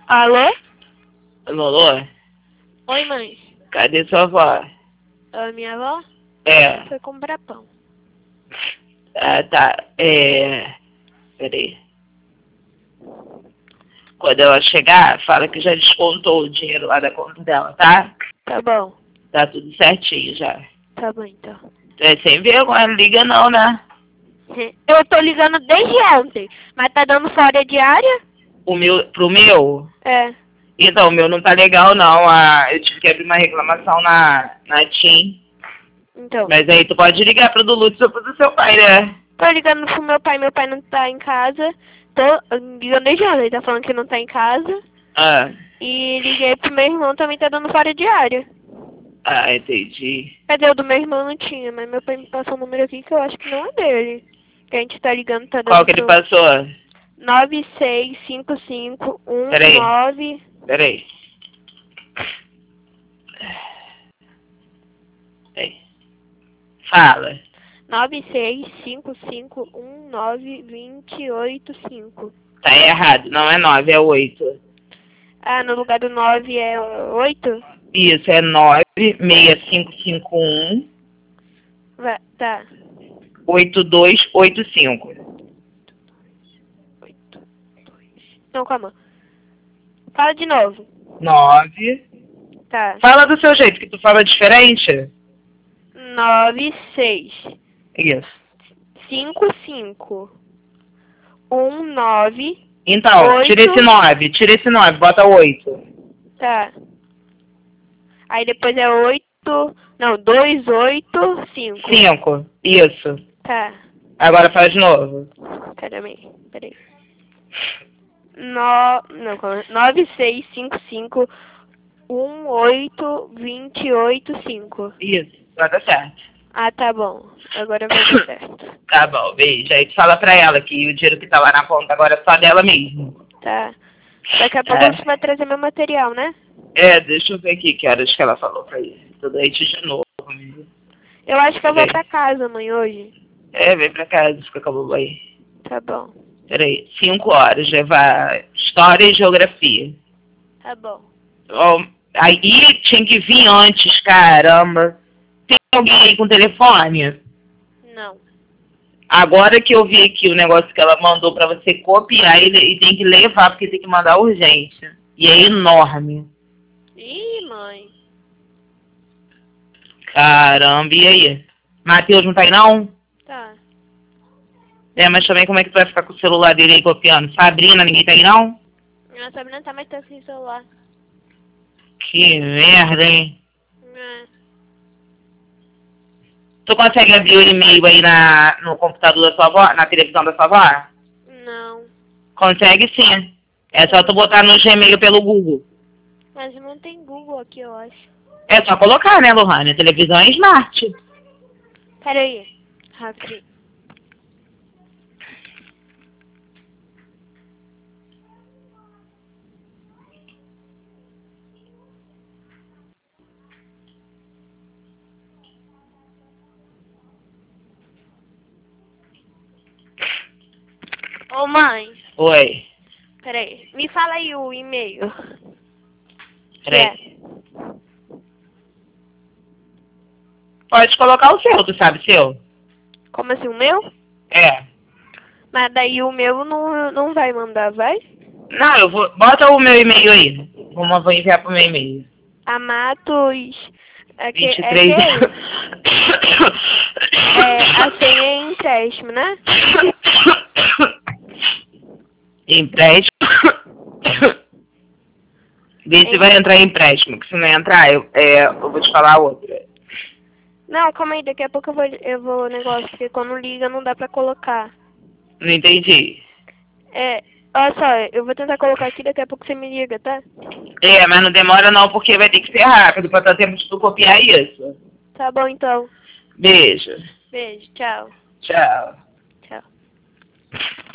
Alô? Lolô? Oi, mãe. Cadê sua avó? A minha avó É. foi comprar pão. Ah, tá. Peraí. Quando ela chegar, fala que já descontou o dinheiro lá da conta dela, tá? Tá bom. Tá tudo certinho já. Tá bom, então. É sem vergonha, não liga não, né? Eu tô ligando desde ontem, mas tá dando fora diária? Pro meu? É. Então, o meu não tá legal não. Eu tive que abrir uma reclamação na TIM. Então. Mas aí tu pode ligar pro do Lúcio ou pro do seu pai, né? Tô ligando pro meu pai não tá em casa. Tô ligando desde ontem, ele tá falando que não tá em casa. Ah, E liguei pro meu irmão, também tá dando fora diária. entendi. Cadê o do meu irmão? Não tinha, mas meu pai me passou um número aqui que eu acho que não é dele. Que a gente tá ligando, tá Qual dando que ele pro passou? 965519. Peraí. Peraí. Fala. 9655192085. Tá errado. Não é 9, é 8. Ah, no lugar do 9 é 8? Isso, é 96551 Tá. 8285. 8, 2. Não, calma. Fala de novo. 9. Tá. Fala do seu jeito, que tu fala diferente. 96 Isso. 55 19. Então, 8. tira esse 9, bota 8. Tá. Aí depois é 8. Não, 285. 5. Isso. Tá. Agora faz de novo. Peraí. Não, calma. 9655182885. Isso. Vai dar certo. Ah, tá bom. Agora vai dar certo. Tá bom, beijo. Aí tu fala pra ela que o dinheiro que tá lá na conta agora é só dela mesmo. Tá. Daqui a pouco você vai trazer meu material, né? Deixa eu ver aqui que horas que ela falou pra ir. Tô doente de novo, amigo. Eu acho que eu vou pra casa, mãe, hoje. Vem pra casa, fica com a mamãe. Tá bom. Peraí, 5 horas, levar História e Geografia. Tá bom. Aí tinha que vir antes, caramba. Tem alguém aí com telefone? Não. Agora que eu vi aqui o negócio que ela mandou pra você copiar e tem que levar, porque tem que mandar urgente. E é enorme. Ih, mãe. Caramba, e aí? Matheus não tá aí não? Tá. Mas também como é que tu vai ficar com o celular dele aí copiando? Sabrina, ninguém tá aí não? A Sabrina tá mais sem celular. Que merda, hein? É. Tu consegue abrir o e-mail aí no computador da sua avó, na televisão da sua avó? Não. Consegue sim. É só tu botar no Gmail pelo Google. Mas não tem Google aqui, eu acho. É só colocar, né, Lohane? A televisão é smart. Pera aí. Rapidinho. Ô, mãe. Oi. Pera aí. Me fala aí o e-mail. Peraí. Pode colocar o seu, tu sabe o seu? Como assim, o meu? É. Mas daí o meu não vai mandar, vai? Não, eu vou... Bota o meu e-mail aí. Vou enviar pro meu e-mail. Amatos... 23... a senha é empréstimo, né? Empréstimo. Vê se vai entrar em empréstimo, que se não entrar, eu vou te falar outra. Não, calma aí, daqui a pouco eu vou negócio, porque quando liga não dá pra colocar. Não entendi. Olha só, eu vou tentar colocar aqui, daqui a pouco você me liga, tá? Mas não demora não, porque vai ter que ser rápido pra dar tempo de tu copiar isso. Tá bom, então. Beijo. Beijo, tchau. Tchau. Tchau.